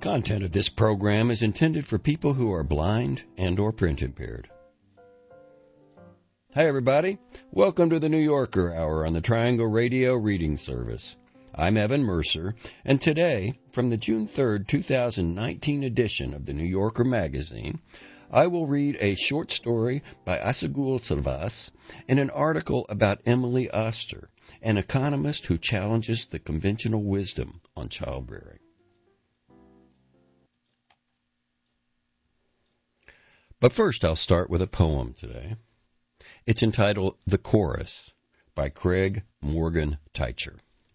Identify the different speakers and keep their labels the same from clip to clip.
Speaker 1: content of this program is intended for people who are blind and or print impaired. Hi, everybody. Welcome to the New Yorker Hour on the Triangle Radio Reading Service. I'm Evan Mercer, and today, from the June 3rd, 2019 edition of the New Yorker magazine, I will read a short story by Asagul Savas and an article about Emily Oster, an economist who challenges the conventional wisdom on childbearing. But first, I'll start with a poem today. It's entitled The Chorus by Craig Morgan Teicher.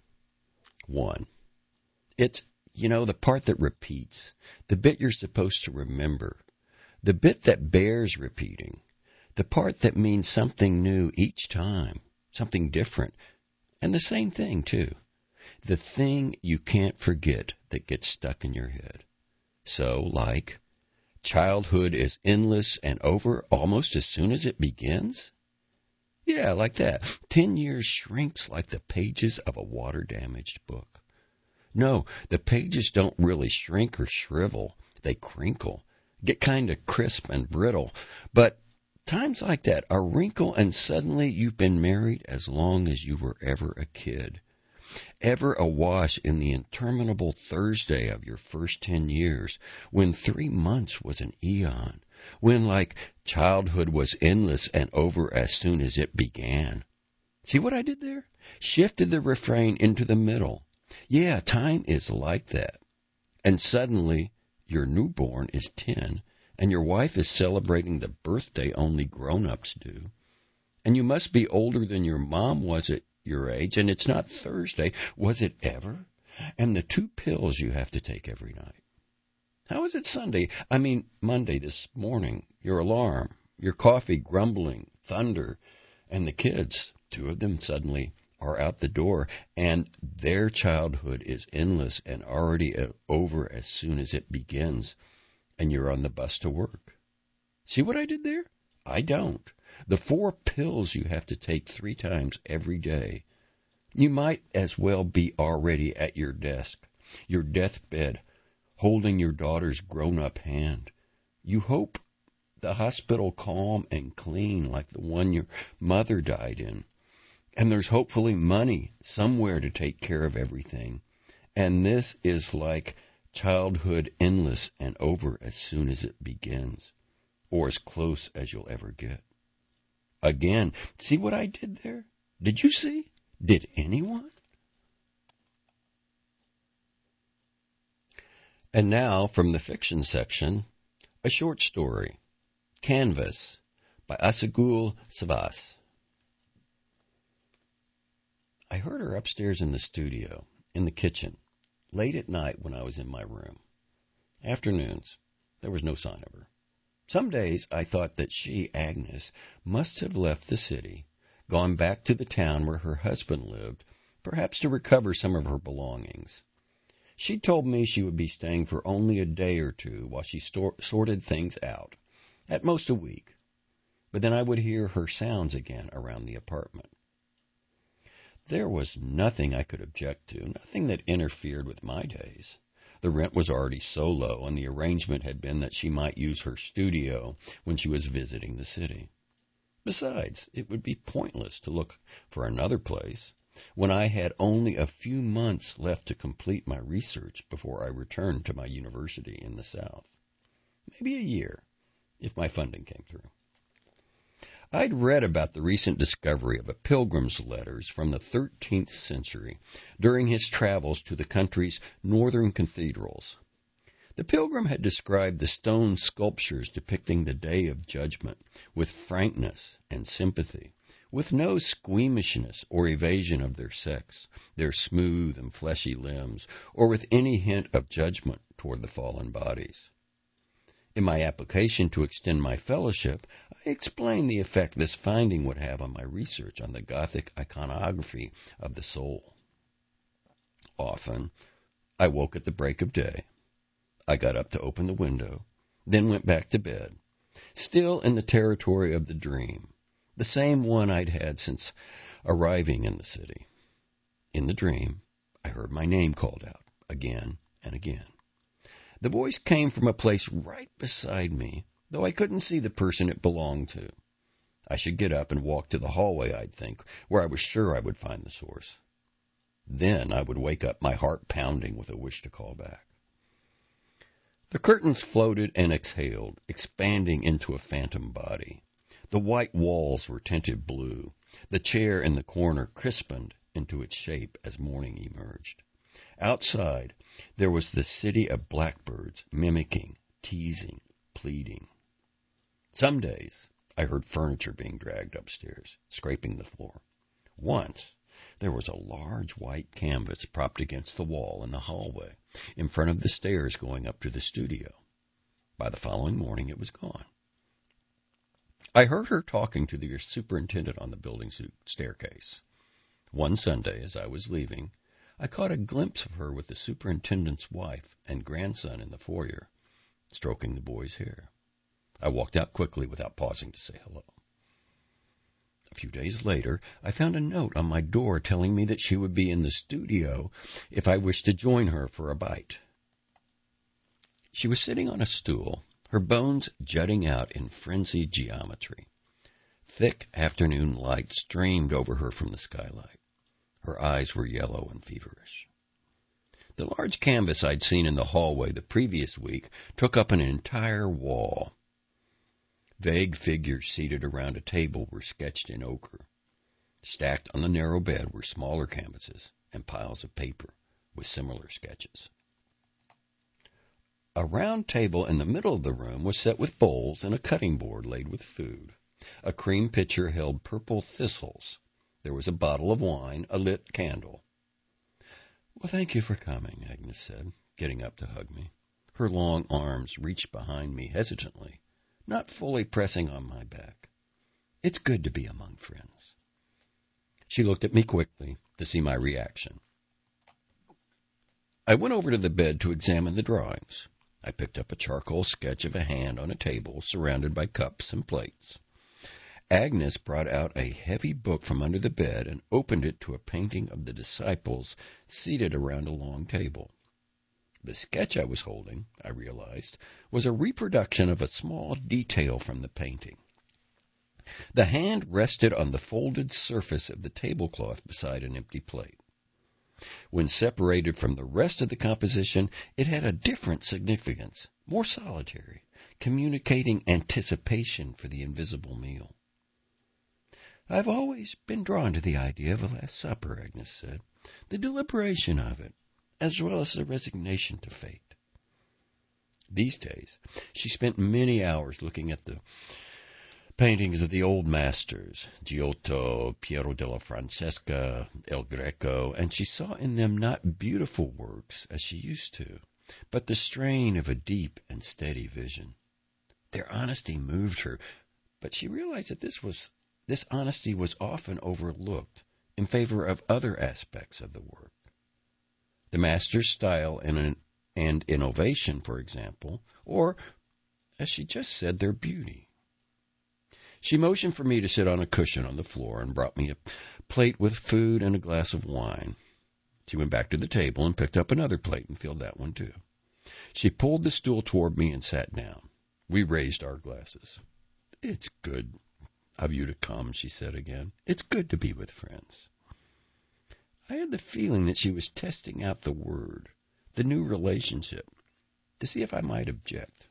Speaker 1: 1. It's, the part that repeats, the bit you're supposed to remember, the bit that bears repeating, the part that means something new each time, something different, and the same thing, too. The thing you can't forget that gets stuck in your head. So, like, childhood is endless and over almost as soon as it begins? Yeah, like that. 10 years shrinks like the pages of a water-damaged book. No, the pages don't really shrink or shrivel. They crinkle, get kind of crisp and brittle. But times like that are wrinkle and suddenly you've been married as long as you were ever a kid. Ever awash in the interminable Thursday of your first 10 years, when 3 months was an eon, when, like, childhood was endless and over as soon as it began. See what I did there? Shifted the refrain into the middle. Yeah, time is like that. And suddenly, your newborn is 10, and your wife is celebrating the birthday only grown-ups do. And you must be older than your mom was at your age, and it's not Thursday. Was it ever? And the 2 pills you have to take every night. How is it Monday this morning? Your alarm, your coffee grumbling, thunder, and the kids, 2 of them suddenly are out the door, and their childhood is endless and already over as soon as it begins, and you're on the bus to work. See what I did there? I don't. The 4 pills you have to take 3 times every day. You might as well be already at your desk, your deathbed, holding your daughter's grown-up hand. You hope the hospital calm and clean like the one your mother died in. And there's hopefully money somewhere to take care of everything. And this is like childhood endless and over as soon as it begins, or as close as you'll ever get. Again, see what I did there? Did you see? Did anyone? And now, from the fiction section, a short story, Canvas, by Asagul Savas. I heard her upstairs in the studio, in the kitchen, late at night when I was in my room. Afternoons, there was no sign of her. Some days I thought that she, Agnes, must have left the city, gone back to the town where her husband lived, perhaps to recover some of her belongings. She told me she would be staying for only a day or 2 while she sorted things out, at most a week. But then I would hear her sounds again around the apartment. There was nothing I could object to, nothing that interfered with my days. The rent was already so low, and the arrangement had been that she might use her studio when she was visiting the city. Besides, it would be pointless to look for another place when I had only a few months left to complete my research before I returned to my university in the South. Maybe a year, if my funding came through. I'd read about the recent discovery of a pilgrim's letters from the 13th century during his travels to the country's northern cathedrals. The pilgrim had described the stone sculptures depicting the Day of Judgment with frankness and sympathy, with no squeamishness or evasion of their sex, their smooth and fleshy limbs, or with any hint of judgment toward the fallen bodies. In my application to extend my fellowship, I explained the effect this finding would have on my research on the Gothic iconography of the soul. Often, I woke at the break of day. I got up to open the window, then went back to bed, still in the territory of the dream, the same one I'd had since arriving in the city. In the dream, I heard my name called out again and again. The voice came from a place right beside me, though I couldn't see the person it belonged to. I should get up and walk to the hallway, I'd think, where I was sure I would find the source. Then I would wake up, my heart pounding with a wish to call back. The curtains floated and exhaled, expanding into a phantom body. The white walls were tinted blue. The chair in the corner crispened into its shape as morning emerged. Outside, there was the city of blackbirds, mimicking, teasing, pleading. Some days, I heard furniture being dragged upstairs, scraping the floor. Once, there was a large white canvas propped against the wall in the hallway, in front of the stairs going up to the studio. By the following morning, it was gone. I heard her talking to the superintendent on the building staircase. One Sunday, as I was leaving, I caught a glimpse of her with the superintendent's wife and grandson in the foyer, stroking the boy's hair. I walked out quickly without pausing to say hello. A few days later, I found a note on my door telling me that she would be in the studio if I wished to join her for a bite. She was sitting on a stool, her bones jutting out in frenzied geometry. Thick afternoon light streamed over her from the skylight. Her eyes were yellow and feverish. The large canvas I'd seen in the hallway the previous week took up an entire wall. Vague figures seated around a table were sketched in ochre. Stacked on the narrow bed were smaller canvases and piles of paper with similar sketches. A round table in the middle of the room was set with bowls and a cutting board laid with food. A cream pitcher held purple thistles. There was a bottle of wine, a lit candle. "Well, thank you for coming," Agnes said, getting up to hug me. Her long arms reached behind me hesitantly, not fully pressing on my back. "It's good to be among friends." She looked at me quickly to see my reaction. I went over to the bed to examine the drawings. I picked up a charcoal sketch of a hand on a table surrounded by cups and plates. Agnes brought out a heavy book from under the bed and opened it to a painting of the disciples seated around a long table. The sketch I was holding, I realized, was a reproduction of a small detail from the painting. The hand rested on the folded surface of the tablecloth beside an empty plate. When separated from the rest of the composition, it had a different significance, more solitary, communicating anticipation for the invisible meal. "I've always been drawn to the idea of a Last Supper," Agnes said, "the deliberation of it, as well as the resignation to fate." These days, she spent many hours looking at the paintings of the old masters, Giotto, Piero della Francesca, El Greco, and she saw in them not beautiful works as she used to, but the strain of a deep and steady vision. Their honesty moved her, but she realized that this honesty was often overlooked in favor of other aspects of the work. The master's style and innovation, for example, or, as she just said, their beauty. She motioned for me to sit on a cushion on the floor and brought me a plate with food and a glass of wine. She went back to the table and picked up another plate and filled that one too. She pulled the stool toward me and sat down. We raised our glasses. "It's good of you to come," she said again. "It's good to be with friends." I had the feeling that she was testing out the word, the new relationship, to see if I might object.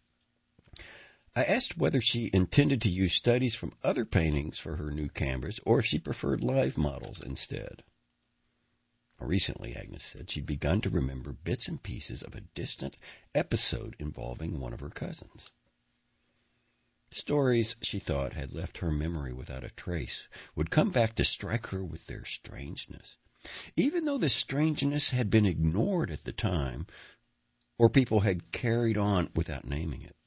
Speaker 1: I asked whether she intended to use studies from other paintings for her new canvas, or if she preferred live models instead. Recently, Agnes said, she'd begun to remember bits and pieces of a distant episode involving one of her cousins. Stories, she thought, had left her memory without a trace, would come back to strike her with their strangeness, even though the strangeness had been ignored at the time, or people had carried on without naming it.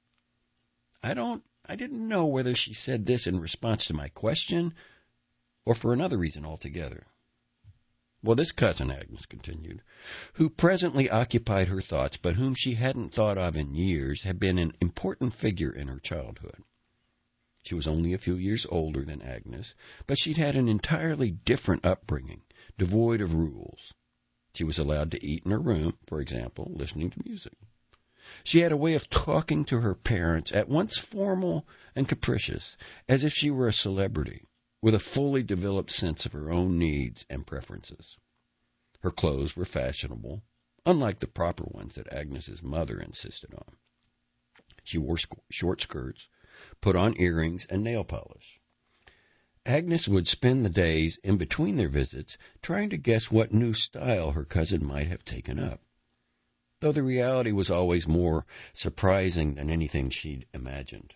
Speaker 1: I didn't know whether she said this in response to my question or for another reason altogether. Well, this cousin, Agnes continued, who presently occupied her thoughts, but whom she hadn't thought of in years, had been an important figure in her childhood. She was only a few years older than Agnes, but she'd had an entirely different upbringing, devoid of rules. She was allowed to eat in her room, for example, listening to music. She had a way of talking to her parents, at once formal and capricious, as if she were a celebrity, with a fully developed sense of her own needs and preferences. Her clothes were fashionable, unlike the proper ones that Agnes's mother insisted on. She wore short skirts, put on earrings and nail polish. Agnes would spend the days in between their visits trying to guess what new style her cousin might have taken up, though the reality was always more surprising than anything she'd imagined.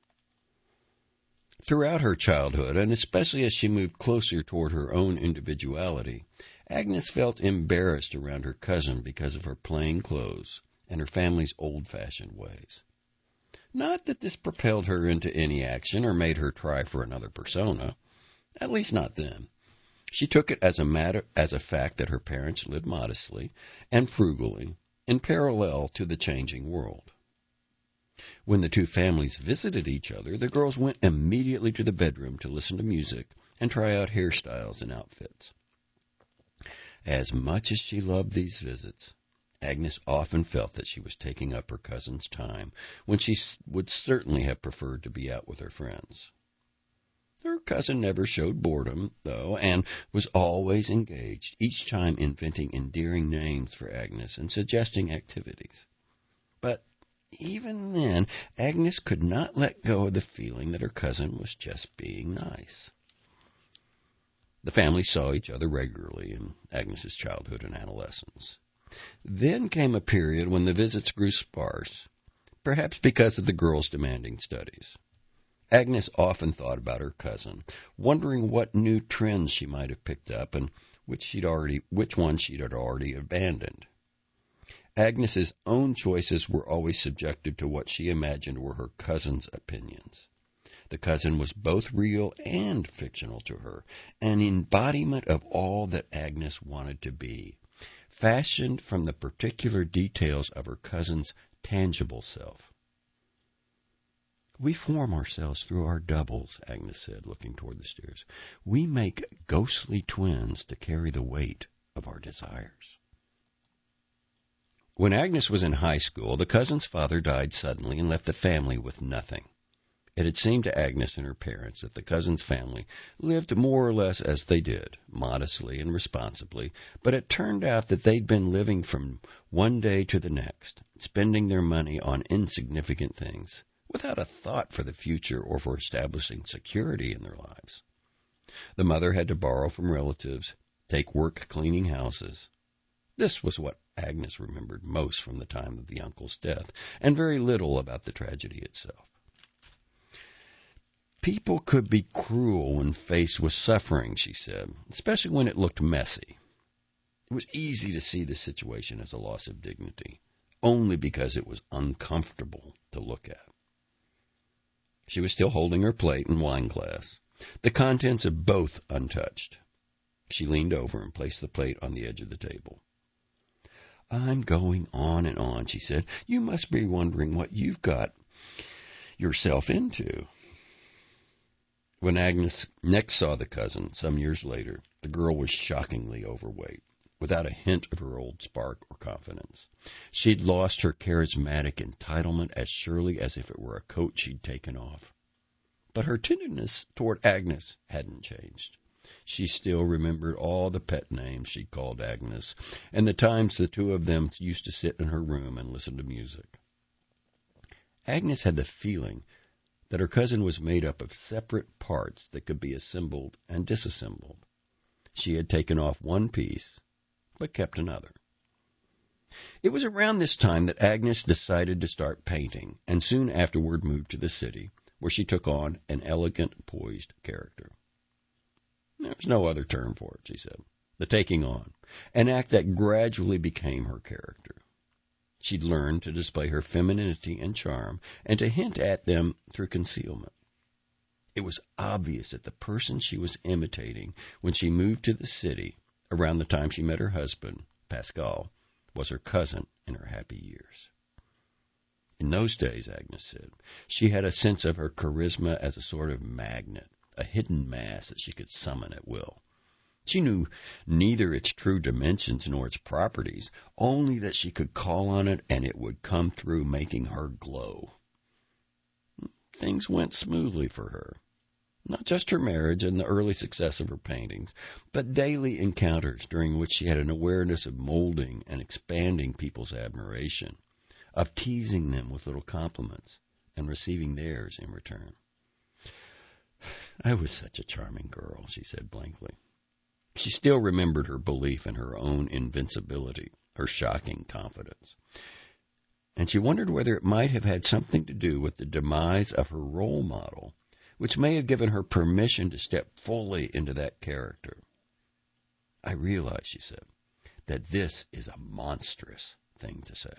Speaker 1: Throughout her childhood, and especially as she moved closer toward her own individuality, Agnes felt embarrassed around her cousin because of her plain clothes and her family's old-fashioned ways. Not that this propelled her into any action or made her try for another persona, at least not then. She took it as a fact that her parents lived modestly and frugally in parallel to the changing world. When the two families visited each other, the girls went immediately to the bedroom to listen to music and try out hairstyles and outfits. As much as she loved these visits, Agnes often felt that she was taking up her cousin's time when she would certainly have preferred to be out with her friends. Her cousin never showed boredom, though, and was always engaged, each time inventing endearing names for Agnes and suggesting activities. But even then, Agnes could not let go of the feeling that her cousin was just being nice. The family saw each other regularly in Agnes's childhood and adolescence. Then came a period when the visits grew sparse, perhaps because of the girls' demanding studies. Agnes often thought about her cousin, wondering what new trends she might have picked up and which ones she'd already abandoned. Agnes's own choices were always subjected to what she imagined were her cousin's opinions. The cousin was both real and fictional to her, an embodiment of all that Agnes wanted to be, fashioned from the particular details of her cousin's tangible self. "We form ourselves through our doubles," Agnes said, looking toward the stairs. "We make ghostly twins to carry the weight of our desires." When Agnes was in high school, the cousin's father died suddenly and left the family with nothing. It had seemed to Agnes and her parents that the cousin's family lived more or less as they did, modestly and responsibly, but it turned out that they'd been living from one day to the next, spending their money on insignificant things, without a thought for the future or for establishing security in their lives. The mother had to borrow from relatives, take work cleaning houses. This was what Agnes remembered most from the time of the uncle's death, and very little about the tragedy itself. People could be cruel when faced with suffering, she said, especially when it looked messy. It was easy to see the situation as a loss of dignity, only because it was uncomfortable to look at. She was still holding her plate and wine glass, the contents of both untouched. She leaned over and placed the plate on the edge of the table. "I'm going on and on," she said. "You must be wondering what you've got yourself into." When Agnes next saw the cousin, some years later, the girl was shockingly overweight, without a hint of her old spark or confidence. She'd lost her charismatic entitlement as surely as if it were a coat she'd taken off. But her tenderness toward Agnes hadn't changed. She still remembered all the pet names she'd called Agnes, and the times the two of them used to sit in her room and listen to music. Agnes had the feeling that her cousin was made up of separate parts that could be assembled and disassembled. She had taken off one piece, but kept another. It was around this time that Agnes decided to start painting, and soon afterward moved to the city, where she took on an elegant, poised character. There was no other term for it, she said. The taking on, an act that gradually became her character. She'd learned to display her femininity and charm, and to hint at them through concealment. It was obvious that the person she was imitating when she moved to the city, around the time she met her husband, Pascal, was her cousin in her happy years. In those days, Agnes said, she had a sense of her charisma as a sort of magnet, a hidden mass that she could summon at will. She knew neither its true dimensions nor its properties, only that she could call on it and it would come through, making her glow. Things went smoothly for her. Not just her marriage and the early success of her paintings, but daily encounters during which she had an awareness of molding and expanding people's admiration, of teasing them with little compliments and receiving theirs in return. I was such a charming girl, she said blankly. She still remembered her belief in her own invincibility, her shocking confidence. And she wondered whether it might have had something to do with the demise of her role model, which may have given her permission to step fully into that character. I realize, she said, that this is a monstrous thing to say.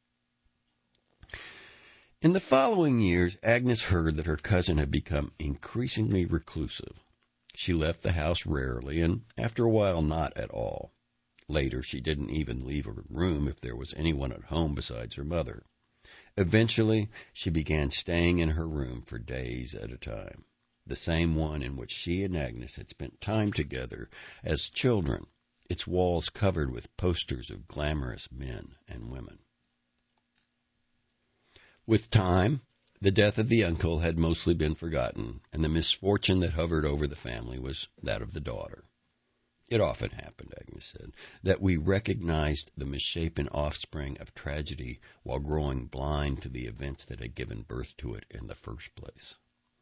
Speaker 1: In the following years, Agnes heard that her cousin had become increasingly reclusive. She left the house rarely, and after a while not at all. Later, she didn't even leave her room if there was anyone at home besides her mother. Eventually, she began staying in her room for days at a time, the same one in which she and Agnes had spent time together as children, its walls covered with posters of glamorous men and women. With time, the death of the uncle had mostly been forgotten, and the misfortune that hovered over the family was that of the daughter. It often happened, Agnes said, that we recognized the misshapen offspring of tragedy while growing blind to the events that had given birth to it in the first place.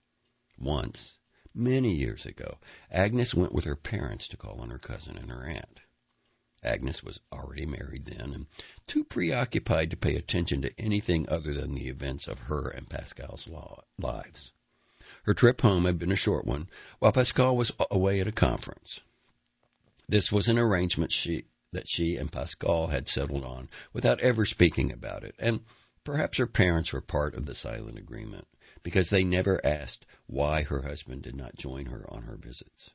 Speaker 1: Once, many years ago, Agnes went with her parents to call on her cousin and her aunt. Agnes was already married then and too preoccupied to pay attention to anything other than the events of her and Pascal's lives. Her trip home had been a short one, while Pascal was away at a conference. This was an arrangement that she and Pascal had settled on without ever speaking about it, and perhaps her parents were part of the silent agreement, because they never asked why her husband did not join her on her visits.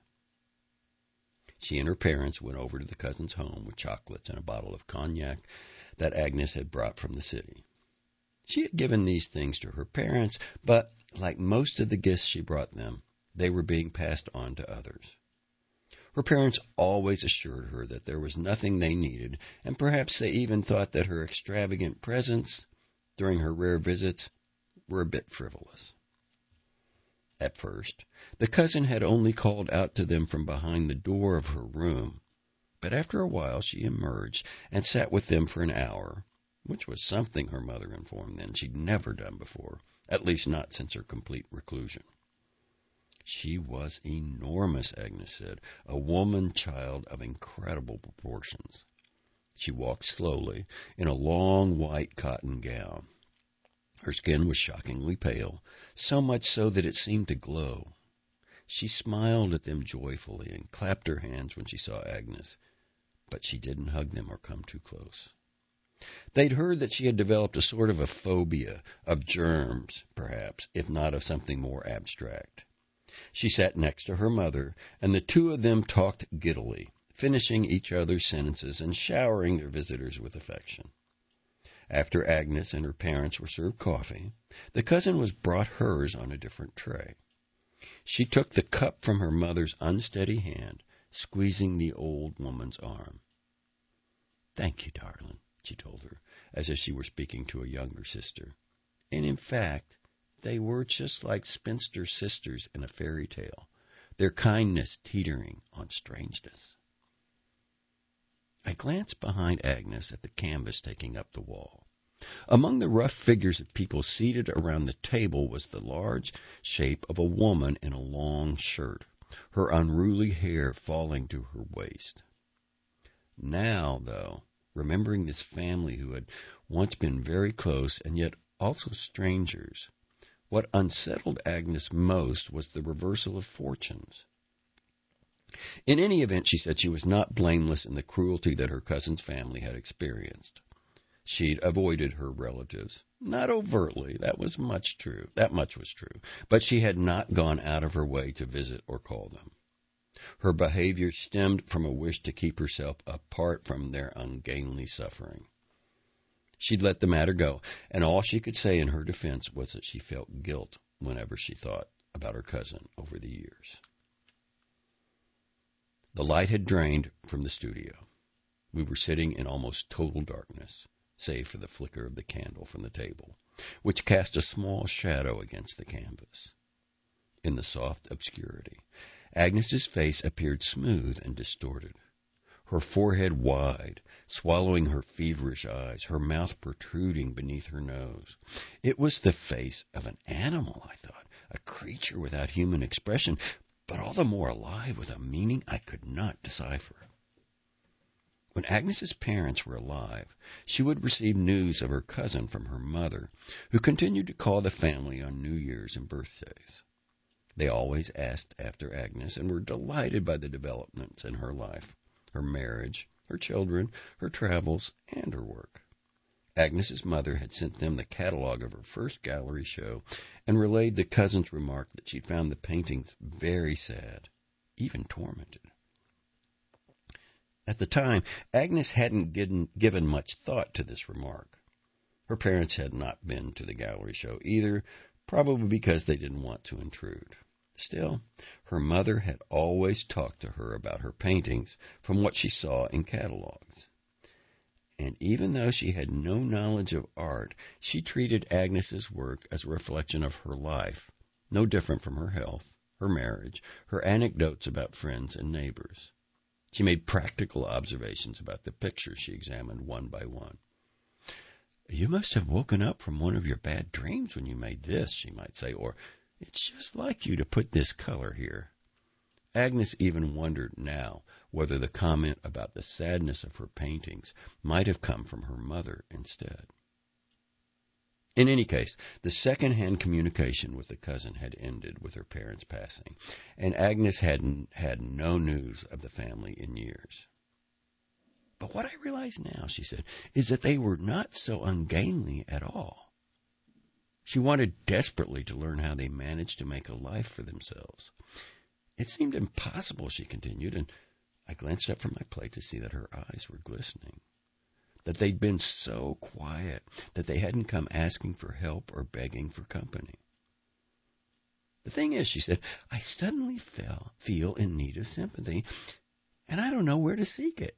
Speaker 1: She and her parents went over to the cousin's home with chocolates and a bottle of cognac that Agnes had brought from the city. She had given these things to her parents, but, like most of the gifts she brought them, they were being passed on to others. Her parents always assured her that there was nothing they needed, and perhaps they even thought that her extravagant presents during her rare visits were a bit frivolous. At first, the cousin had only called out to them from behind the door of her room, but after a while she emerged and sat with them for an hour, which was something her mother informed them she'd never done before, at least not since her complete reclusion. She was enormous, Agnes said, a woman-child of incredible proportions. She walked slowly in a long white cotton gown. Her skin was shockingly pale, so much so that it seemed to glow. She smiled at them joyfully and clapped her hands when she saw Agnes, but she didn't hug them or come too close. They'd heard that she had developed a sort of a phobia of germs, perhaps, if not of something more abstract. She sat next to her mother, and the two of them talked giddily, finishing each other's sentences and showering their visitors with affection. After Agnes and her parents were served coffee, the cousin was brought hers on a different tray. She took the cup from her mother's unsteady hand, squeezing the old woman's arm. "Thank you, darling," she told her, as if she were speaking to a younger sister. And in fact, they were just like spinster sisters in a fairy tale, their kindness teetering on strangeness. I glanced behind Agnes at the canvas taking up the wall. Among the rough figures of people seated around the table was the large shape of a woman in a long shirt, her unruly hair falling to her waist. Now, though, remembering this family who had once been very close and yet also strangers, what unsettled Agnes most was the reversal of fortunes. In any event, she said she was not blameless in the cruelty that her cousin's family had experienced. She'd avoided her relatives, not overtly, that much was true, but she had not gone out of her way to visit or call them. Her behavior stemmed from a wish to keep herself apart from their ungainly suffering. She'd let the matter go, and all she could say in her defense was that she felt guilt whenever she thought about her cousin over the years. The light had drained from the studio. We were sitting in almost total darkness, save for the flicker of the candle from the table, which cast a small shadow against the canvas. In the soft obscurity, Agnes's face appeared smooth and distorted, her forehead wide, swallowing her feverish eyes, her mouth protruding beneath her nose. It was the face of an animal, I thought, a creature without human expression, but all the more alive with a meaning I could not decipher. When Agnes's parents were alive, she would receive news of her cousin from her mother, who continued to call the family on New Year's and birthdays. They always asked after Agnes and were delighted by the developments in her life, her marriage, her children, her travels, and her work. Agnes's mother had sent them the catalog of her first gallery show and relayed the cousin's remark that she found the paintings very sad, even tormented. At the time, Agnes hadn't given much thought to this remark. Her parents had not been to the gallery show either, probably because they didn't want to intrude. Still, her mother had always talked to her about her paintings from what she saw in catalogs. And even though she had no knowledge of art, she treated Agnes's work as a reflection of her life, no different from her health, her marriage, her anecdotes about friends and neighbors. She made practical observations about the pictures she examined one by one. "You must have woken up from one of your bad dreams when you made this," she might say, or, "It's just like you to put this color here." Agnes even wondered now whether the comment about the sadness of her paintings might have come from her mother instead. In any case, the second-hand communication with the cousin had ended with her parents' passing, and Agnes had no news of the family in years. "But what I realize now," she said, "is that they were not so ungainly at all." She wanted desperately to learn how they managed to make a life for themselves. "It seemed impossible," she continued, and I glanced up from my plate to see that her eyes were glistening, that they'd been so quiet, that they hadn't come asking for help or begging for company. "The thing is," she said, "I suddenly feel in need of sympathy, and I don't know where to seek it."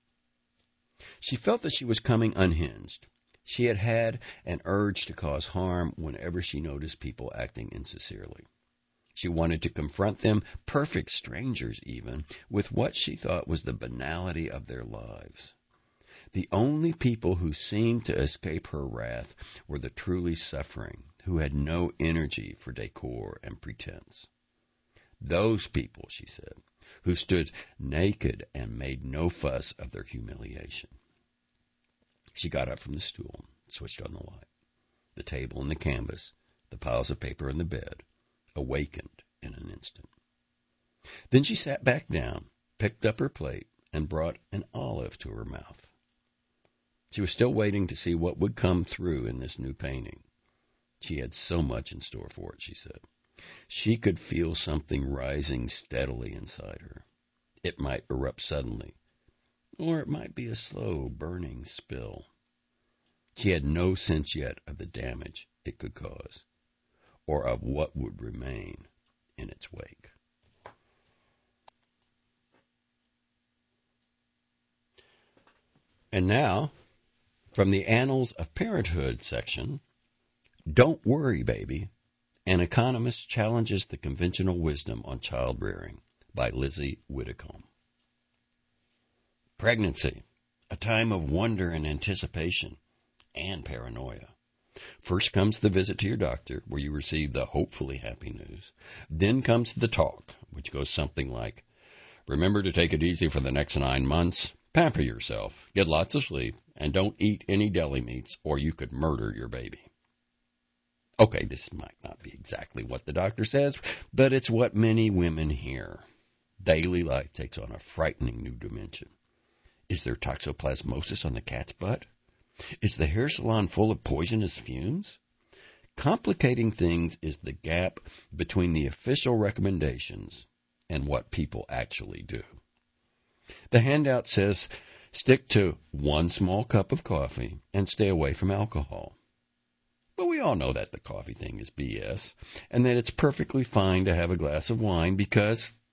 Speaker 1: She felt that she was coming unhinged. She had had an urge to cause harm whenever she noticed people acting insincerely. She wanted to confront them, perfect strangers even, with what she thought was the banality of their lives. The only people who seemed to escape her wrath were the truly suffering, who had no energy for decor and pretense. Those people, she said, who stood naked and made no fuss of their humiliation. She got up from the stool, switched on the light. The table and the canvas, the piles of paper on the bed, awakened in an instant. Then she sat back down, picked up her plate, and brought an olive to her mouth. She was still waiting to see what would come through in this new painting. She had so much in store for it, she said. She could feel something rising steadily inside her. It might erupt suddenly, or it might be a slow, burning spill. She had no sense yet of the damage it could cause, or of what would remain in its wake. And now, from the Annals of Parenthood section, Don't Worry, Baby, An Economist Challenges the Conventional Wisdom on Child Rearing by Lizzie Widdicombe. Pregnancy, a time of wonder and anticipation and paranoia. First comes the visit to your doctor, where you receive the hopefully happy news. Then comes the talk, which goes something like, "Remember to take it easy for the next 9 months. Pamper yourself, get lots of sleep, and don't eat any deli meats, or you could murder your baby." Okay, this might not be exactly what the doctor says, but it's what many women hear. Daily life takes on a frightening new dimension. Is there toxoplasmosis on the cat's butt? Is the hair salon full of poisonous fumes? Complicating things is the gap between the official recommendations and what people actually do. The handout says stick to 1 small cup of coffee and stay away from alcohol. But we all know that the coffee thing is BS, and that it's perfectly fine to have a glass of wine because,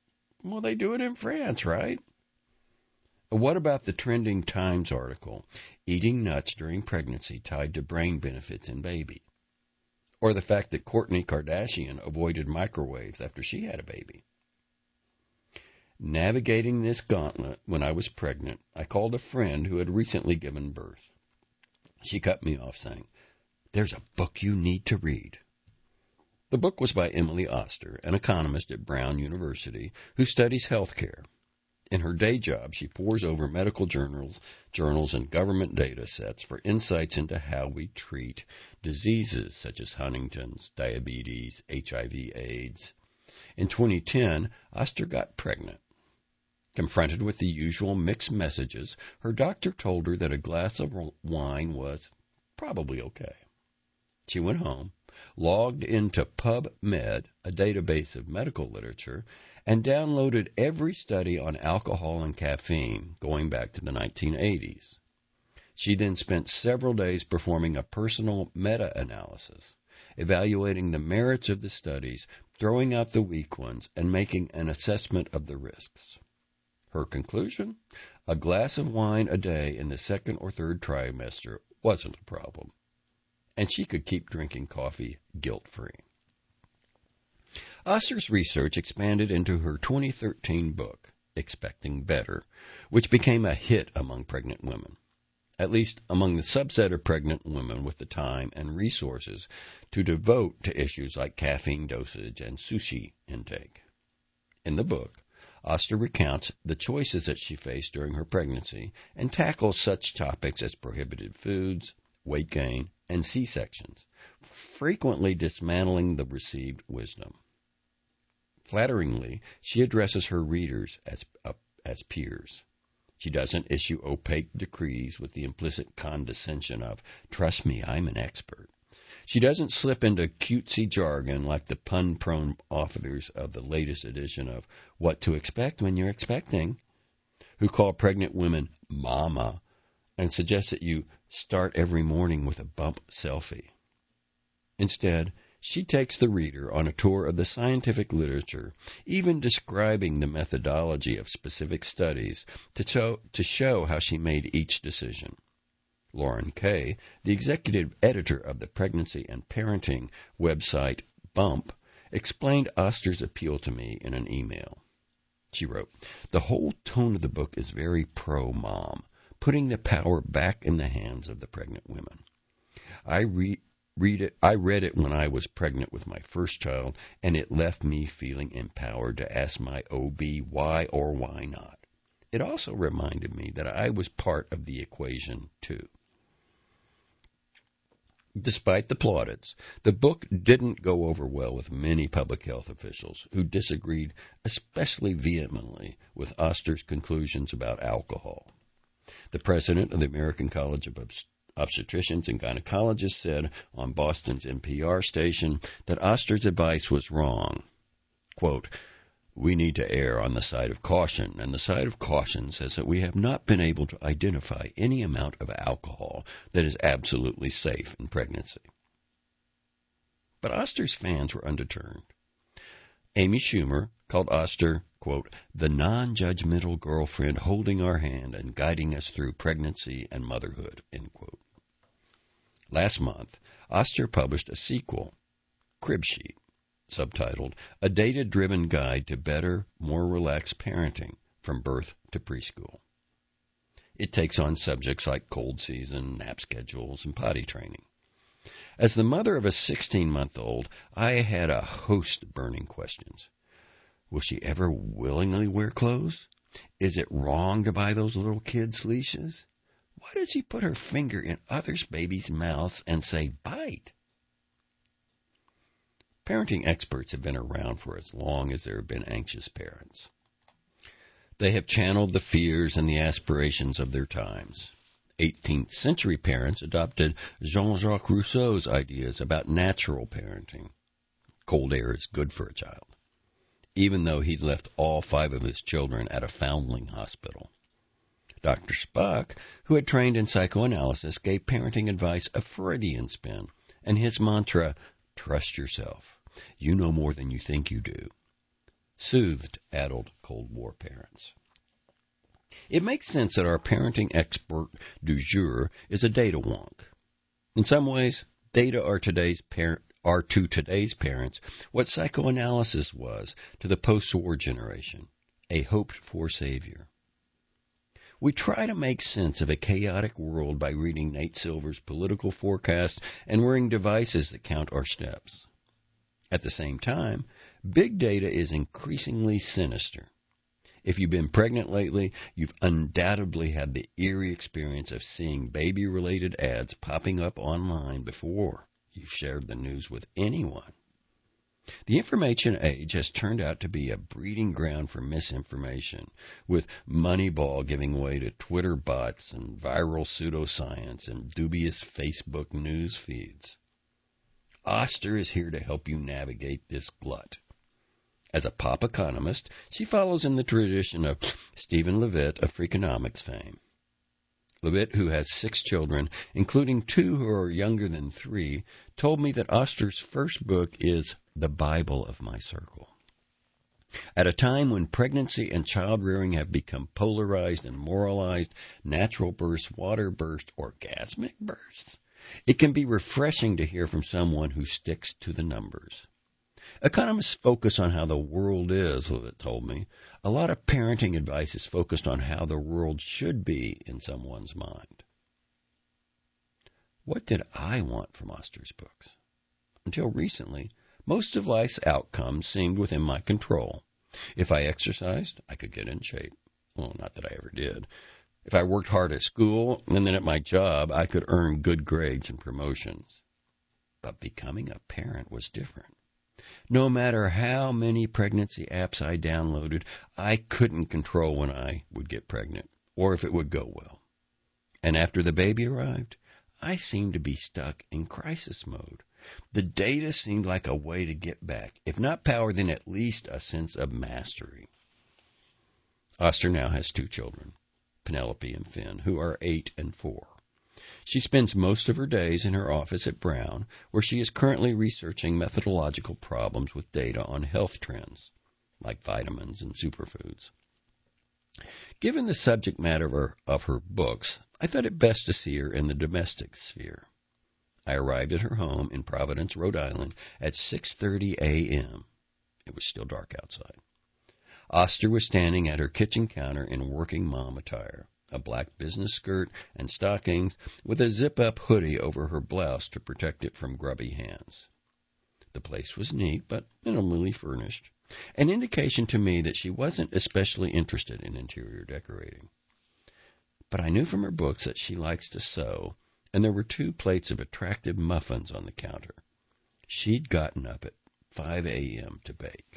Speaker 1: Well, they do it in France, right? What about the trending Times article, eating nuts during pregnancy tied to brain benefits in baby? Or the fact that Kourtney Kardashian avoided microwaves after she had a baby? Navigating this gauntlet when I was pregnant, I called a friend who had recently given birth. She cut me off saying, "There's a book you need to read." The book was by Emily Oster, an economist at Brown University who studies healthcare. In her day job, she pores over medical journals, and government data sets for insights into how we treat diseases such as Huntington's, diabetes, HIV/AIDS. In 2010, Oster got pregnant. Confronted with the usual mixed messages, her doctor told her that a glass of wine was probably okay. She went home, logged into PubMed, a database of medical literature, and downloaded every study on alcohol and caffeine going back to the 1980s. She then spent several days performing a personal meta-analysis, evaluating the merits of the studies, throwing out the weak ones, and making an assessment of the risks. Her conclusion? A glass of wine a day in the second or third trimester wasn't a problem, and she could keep drinking coffee guilt-free. Oster's research expanded into her 2013 book, Expecting Better, which became a hit among pregnant women, at least among the subset of pregnant women with the time and resources to devote to issues like caffeine dosage and sushi intake. In the book, Oster recounts the choices that she faced during her pregnancy and tackles such topics as prohibited foods, weight gain, and C-sections, frequently dismantling the received wisdom. Flatteringly, she addresses her readers as peers. She doesn't issue opaque decrees with the implicit condescension of, "Trust me, I'm an expert." She doesn't slip into cutesy jargon like the pun-prone authors of the latest edition of What to Expect When You're Expecting, who call pregnant women mama and suggest that you start every morning with a bump selfie. Instead, she takes the reader on a tour of the scientific literature, even describing the methodology of specific studies to show how she made each decision. Lauren Kay, the executive editor of the pregnancy and parenting website Bump, explained Oster's appeal to me in an email. She wrote, "The whole tone of the book is very pro-mom, putting the power back in the hands of the pregnant women. I read it when I was pregnant with my first child, and it left me feeling empowered to ask my OB why or why not. It also reminded me that I was part of the equation, too." Despite the plaudits, the book didn't go over well with many public health officials who disagreed especially vehemently with Oster's conclusions about alcohol. The president of the American College of Obstetricians and Gynecologists said on Boston's NPR station that Oster's advice was wrong. Quote, "We need to err on the side of caution, and the side of caution says that we have not been able to identify any amount of alcohol that is absolutely safe in pregnancy." But Oster's fans were undeterred. Amy Schumer called Oster, quote, "the non-judgmental girlfriend holding our hand and guiding us through pregnancy and motherhood," end quote. Last month, Oster published a sequel, Crib Sheet, subtitled A Data-Driven Guide to Better, More Relaxed Parenting from Birth to Preschool. It takes on subjects like cold season, nap schedules, and potty training. As the mother of a 16-month-old, I had a host of burning questions. Will she ever willingly wear clothes? Is it wrong to buy those little kids' leashes? Why does she put her finger in others' babies' mouths and say, "bite"? Parenting experts have been around for as long as there have been anxious parents. They have channeled the fears and the aspirations of their times. 18th century parents adopted Jean-Jacques Rousseau's ideas about natural parenting. Cold air is good for a child, even though he'd left all 5 of his children at a foundling hospital. Dr. Spock, who had trained in psychoanalysis, gave parenting advice a Freudian spin, and his mantra, "Trust yourself. You know more than you think you do." soothed addled Cold War parents. It makes sense that our parenting expert du jour is a data wonk. In some ways, data are to today's parents what psychoanalysis was to the post-war generation, a hoped-for savior. We try to make sense of a chaotic world by reading Nate Silver's political forecast and wearing devices that count our steps. At the same time, big data is increasingly sinister. If you've been pregnant lately, you've undoubtedly had the eerie experience of seeing baby-related ads popping up online before you've shared the news with anyone. The information age has turned out to be a breeding ground for misinformation, with Moneyball giving way to Twitter bots and viral pseudoscience and dubious Facebook news feeds. Oster is here to help you navigate this glut. As a pop economist, she follows in the tradition of Stephen Levitt of Freakonomics fame. Levitt, who has 6 children, including 2 who are younger than 3, told me that Oster's first book is The Bible of My Circle. At a time when pregnancy and child-rearing have become polarized and moralized, natural births, water bursts, orgasmic bursts, it can be refreshing to hear from someone who sticks to the numbers. Economists focus on how the world is, Levitt told me. A lot of parenting advice is focused on how the world should be in someone's mind. What did I want from Oster's books? Until recently, most of life's outcomes seemed within my control. If I exercised, I could get in shape. Well, not that I ever did. If I worked hard at school and then at my job, I could earn good grades and promotions. But becoming a parent was different. No matter how many pregnancy apps I downloaded, I couldn't control when I would get pregnant or if it would go well. And after the baby arrived, I seemed to be stuck in crisis mode. The data seemed like a way to get back, if not power, then at least a sense of mastery. Oster now has 2 children, Penelope and Finn, who are 8 and 4. She spends most of her days in her office at Brown, where she is currently researching methodological problems with data on health trends, like vitamins and superfoods. Given the subject matter of her books, I thought it best to see her in the domestic sphere. I arrived at her home in Providence, Rhode Island, at 6:30 a.m. It was still dark outside. Oster was standing at her kitchen counter in working mom attire, a black business skirt and stockings with a zip-up hoodie over her blouse to protect it from grubby hands. The place was neat but minimally furnished, an indication to me that she wasn't especially interested in interior decorating. But I knew from her books that she likes to sew, and there were 2 plates of attractive muffins on the counter. She'd gotten up at 5 a.m. to bake.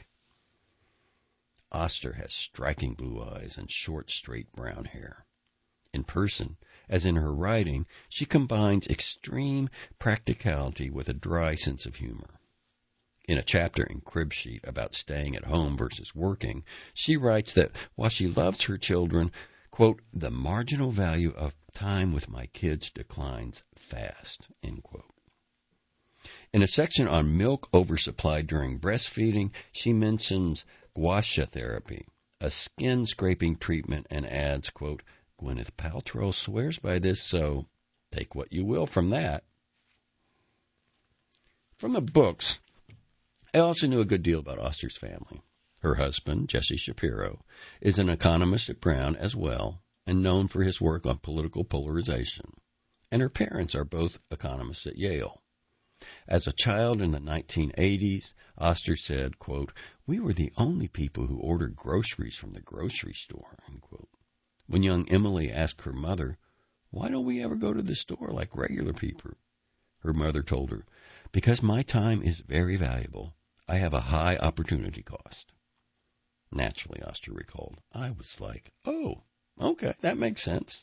Speaker 1: Oster has striking blue eyes and short, straight brown hair. In person, as in her writing, she combines extreme practicality with a dry sense of humor. In a chapter in Cribsheet about staying at home versus working, she writes that while she loves her children, quote, the marginal value of time with my kids declines fast, end quote. In a section on milk oversupply during breastfeeding, she mentions gua sha therapy, a skin-scraping treatment, and adds, quote, Gwyneth Paltrow swears by this, so take what you will from that. From the books, I also knew a good deal about Oster's family. Her husband, Jesse Shapiro, is an economist at Brown as well, and known for his work on political polarization. And her parents are both economists at Yale. As a child in the 1980s, Oster said, quote, we were the only people who ordered groceries from the grocery store, end quote. When young Emily asked her mother, why don't we ever go to the store like regular people? Her mother told her, because my time is very valuable. I have a high opportunity cost. Naturally, Oster recalled, I was like, oh, okay, that makes sense.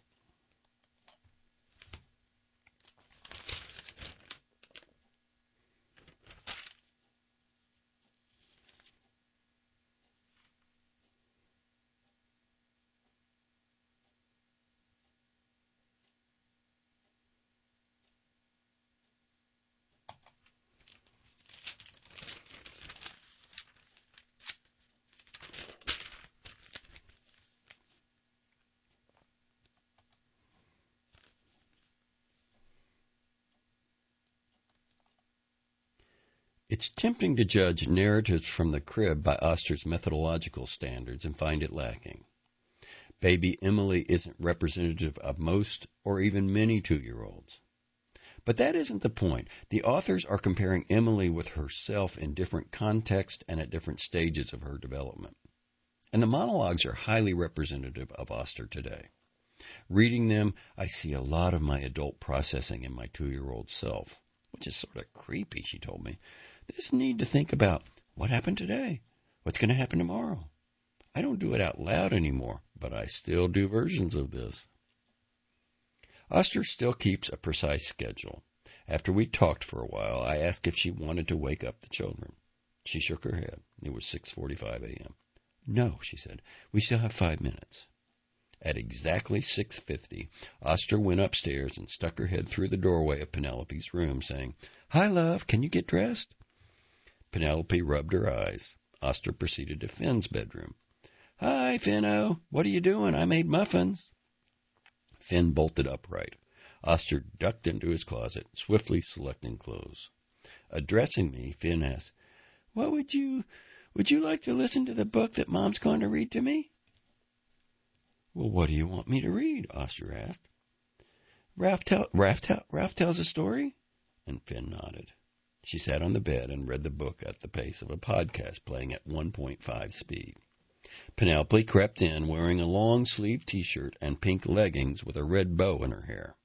Speaker 1: It's tempting to judge narratives from the crib by Oster's methodological standards and find it lacking. Baby Emily isn't representative of most or even many 2-year-olds. But that isn't the point. The authors are comparing Emily with herself in different contexts and at different stages of her development. And the monologues are highly representative of Oster today. Reading them, I see a lot of my adult processing in my 2-year-old self, which is sort of creepy, she told me. This need to think about what happened today, what's going to happen tomorrow. I don't do it out loud anymore, but I still do versions of this. Oster still keeps a precise schedule. After we talked for a while, I asked if she wanted to wake up the children. She shook her head. It was 6:45 a.m. No, she said, we still have 5 minutes. At exactly 6:50, Oster went upstairs and stuck her head through the doorway of Penelope's room, saying, Hi, love, can you get dressed? Penelope rubbed her eyes. Oster proceeded to Finn's bedroom. Hi, Finno, what are you doing? I made muffins. Finn bolted upright. Oster ducked into his closet, swiftly selecting clothes. Addressing me, Finn asked, What would you like to listen to the book that Mom's going to read to me? Well, what do you want me to read? Oster asked. Ralph tells a story? And Finn nodded. She sat on the bed and read the book at the pace of a podcast playing at 1.5 speed. Penelope crept in wearing a long-sleeved T-shirt and pink leggings with a red bow in her hair.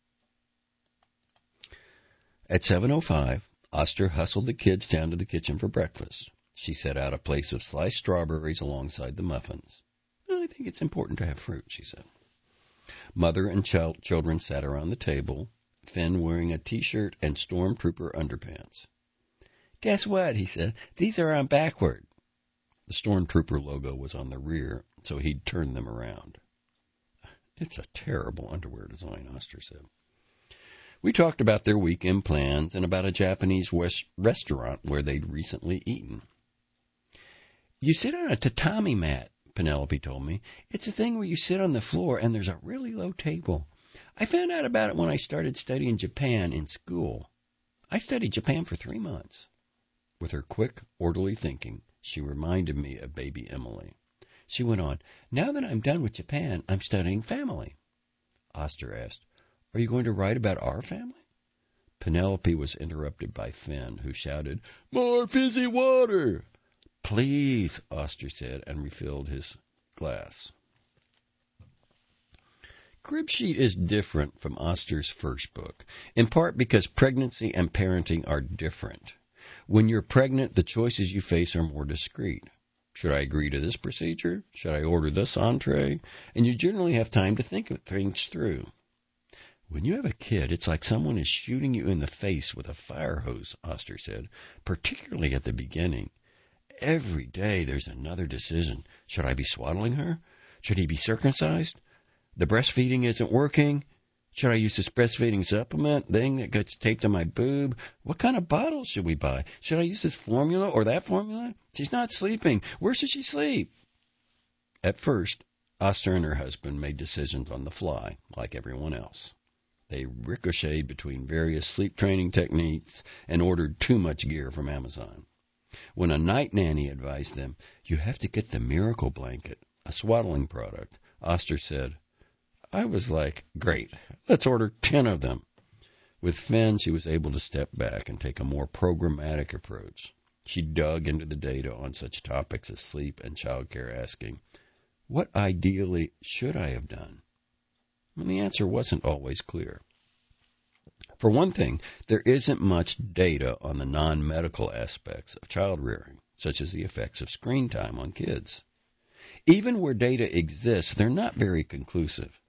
Speaker 1: At 7:05, Oster hustled the kids down to the kitchen for breakfast. She set out a place of sliced strawberries alongside the muffins. I think it's important to have fruit, she said. Mother and children sat around the table, Finn wearing a T-shirt and Stormtrooper underpants. Guess what, he said. These are on backward. The Stormtrooper logo was on the rear, so he'd turned them around. It's a terrible underwear design, Oster said. We talked about their weekend plans and about a Japanese restaurant where they'd recently eaten. You sit on a tatami mat, Penelope told me. It's a thing where you sit on the floor and there's a really low table. I found out about it when I started studying Japan in school. I studied Japan for 3 months. With her quick, orderly thinking, she reminded me of baby Emily. She went on, Now that I'm done with Japan, I'm studying family. Oster asked, Are you going to write about our family? Penelope was interrupted by Finn, who shouted, More fizzy water! Please, Oster said, and refilled his glass. Crib Sheet is different from Oster's first book, in part because pregnancy and parenting are different. When you're pregnant, the choices you face are more discreet. Should I agree to this procedure? Should I order this entree? And you generally have time to think things through. When you have a kid, it's like someone is shooting you in the face with a fire hose, Oster said, particularly at the beginning. Every day there's another decision. Should I be swaddling her? Should he be circumcised? The breastfeeding isn't working. Should I use this breastfeeding supplement thing that gets taped on my boob? What kind of bottle should we buy? Should I use this formula or that formula? She's not sleeping. Where should she sleep? At first, Oster and her husband made decisions on the fly, like everyone else. They ricocheted between various sleep training techniques and ordered too much gear from Amazon. When a night nanny advised them, You have to get the Miracle Blanket, a swaddling product, Oster said, I was like, Great, let's order 10 of them. With Finn, she was able to step back and take a more programmatic approach. She dug into the data on such topics as sleep and childcare, asking, What ideally should I have done? And the answer wasn't always clear. For one thing, there isn't much data on the non-medical aspects of child rearing, such as the effects of screen time on kids. Even where data exists, they're not very conclusive.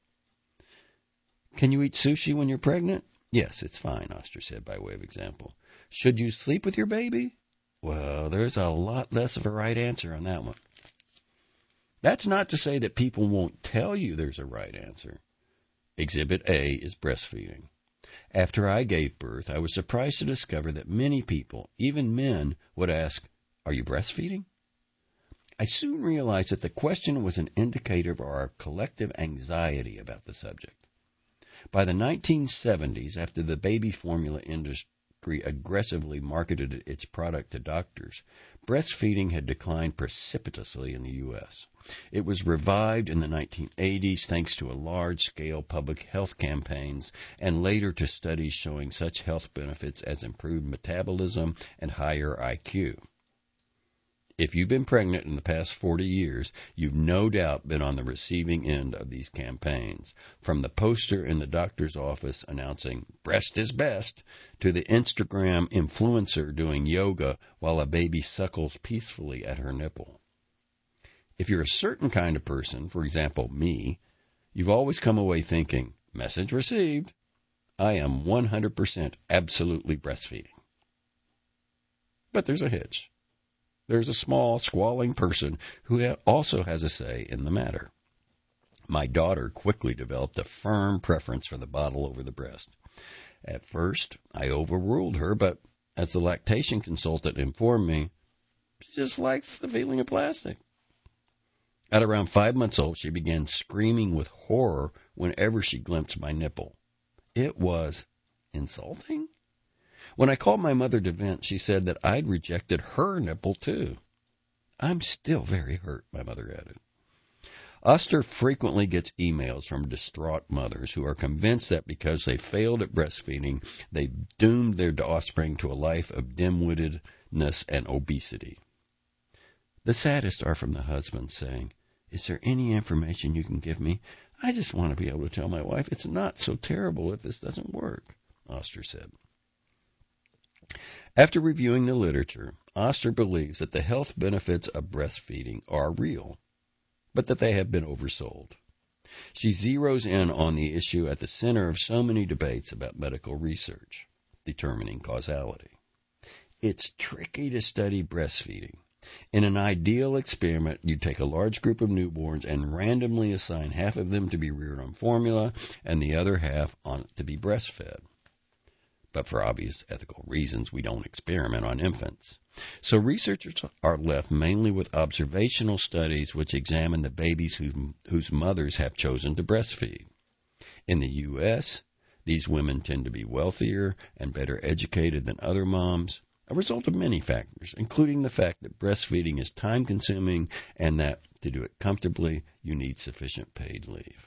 Speaker 1: Can you eat sushi when you're pregnant? Yes, it's fine, Oster said by way of example. Should you sleep with your baby? Well, there's a lot less of a right answer on that one. That's not to say that people won't tell you there's a right answer. Exhibit A is breastfeeding. After I gave birth, I was surprised to discover that many people, even men, would ask, Are you breastfeeding? I soon realized that the question was an indicator of our collective anxiety about the subject. By the 1970s, after the baby formula industry industry aggressively marketed its product to doctors, breastfeeding had declined precipitously in the U.S. It was revived in the 1980s thanks to a large-scale public health campaigns and later to studies showing such health benefits as improved metabolism and higher IQ. If you've been pregnant in the past 40 years, you've no doubt been on the receiving end of these campaigns. From the poster in the doctor's office announcing, "Breast is best," to the Instagram influencer doing yoga while a baby suckles peacefully at her nipple. If you're a certain kind of person, for example, me, you've always come away thinking, "Message received. I am 100% absolutely breastfeeding." But there's a hitch. There's a small, squalling person who also has a say in the matter. My daughter quickly developed a firm preference for the bottle over the breast. At first, I overruled her, but as the lactation consultant informed me, she just likes the feeling of plastic. At around 5 months old, she began screaming with horror whenever she glimpsed my nipple. It was insulting. When I called my mother to vent, she said that I'd rejected her nipple too. "I'm still very hurt," my mother added. Oster frequently gets emails from distraught mothers who are convinced that because they failed at breastfeeding, they've doomed their offspring to a life of dim-wittedness and obesity. The saddest are from the husbands saying, "Is there any information you can give me? I just want to be able to tell my wife it's not so terrible if this doesn't work," Oster said. After reviewing the literature, Oster believes that the health benefits of breastfeeding are real, but that they have been oversold. She zeroes in on the issue at the center of so many debates about medical research, determining causality. It's tricky to study breastfeeding. In an ideal experiment, you take a large group of newborns and randomly assign half of them to be reared on formula and the other half to be breastfed. But for obvious ethical reasons, we don't experiment on infants. So researchers are left mainly with observational studies which examine the babies whose mothers have chosen to breastfeed. In the U.S., these women tend to be wealthier and better educated than other moms, a result of many factors, including the fact that breastfeeding is time-consuming and that, to do it comfortably, you need sufficient paid leave.